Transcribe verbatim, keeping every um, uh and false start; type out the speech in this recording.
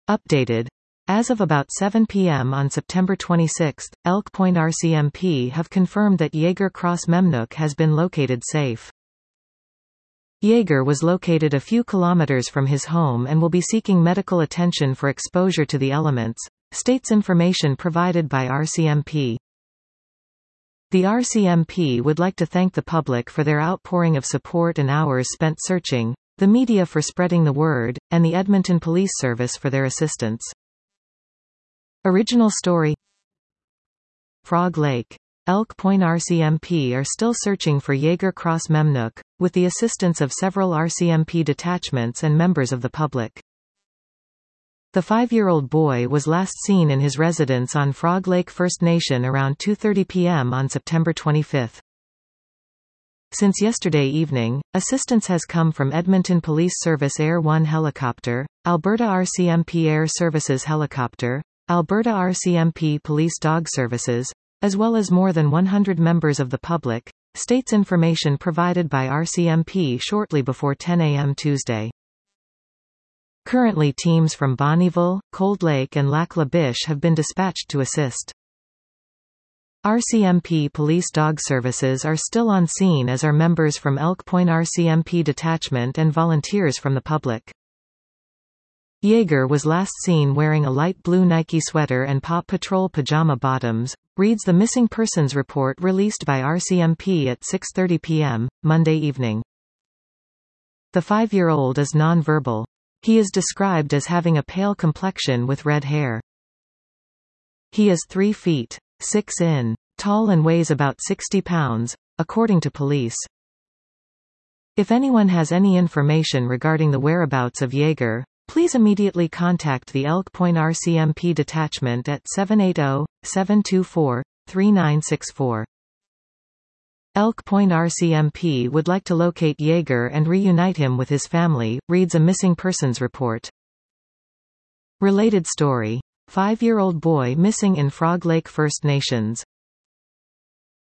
Updated. As of about seven p m on September twenty-sixth, Elk Point R C M P have confirmed that Jaeger Cross Memnook has been located safe. Jaeger was located a few kilometers from his home and will be seeking medical attention for exposure to the elements, states information provided by R C M P. The R C M P would like to thank the public for their outpouring of support and hours spent searching, the media for spreading the word, and the Edmonton Police Service for their assistance. Original story. Frog Lake. Elk Point R C M P are still searching for Jaeger Cross Memnook, with the assistance of several R C M P detachments and members of the public. The five-year-old boy was last seen in his residence on Frog Lake First Nation around two thirty p m on September twenty-fifth. Since yesterday evening, assistance has come from Edmonton Police Service Air one helicopter, Alberta R C M P Air Services helicopter, Alberta R C M P Police Dog Services, as well as more than one hundred members of the public, states information provided by R C M P shortly before ten a m Tuesday. Currently teams from Bonnyville, Cold Lake and Lac La Biche have been dispatched to assist. R C M P Police Dog Services are still on scene, as are members from Elk Point R C M P detachment and volunteers from the public. Jaeger was last seen wearing a light blue Nike sweater and Paw Patrol pajama bottoms, reads the missing persons report released by R C M P at six thirty p m, Monday evening. The five-year-old is non-verbal. He is described as having a pale complexion with red hair. He is three feet, six in, tall and weighs about sixty pounds, according to police. If anyone has any information regarding the whereabouts of Jaeger, please immediately contact the Elk Point R C M P detachment at seven eight zero, seven two four, three nine six four. Elk Point R C M P would like to locate Jaeger and reunite him with his family, reads a missing persons report. Related story. Five-year-old boy missing in Frog Lake First Nations.